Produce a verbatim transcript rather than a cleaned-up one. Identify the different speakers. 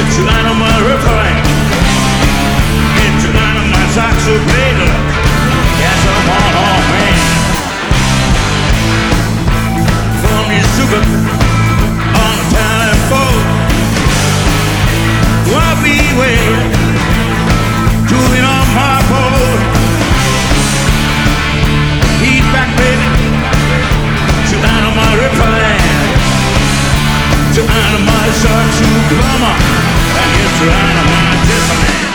Speaker 1: to animal repelling, into animal saxo blader. Yes, I'm on all man. For me sugar on the telephone. What we wait, doing on my boat. Heat back, baby, to animal repelling, to animal saxo plumber, and it's to animal dissonance.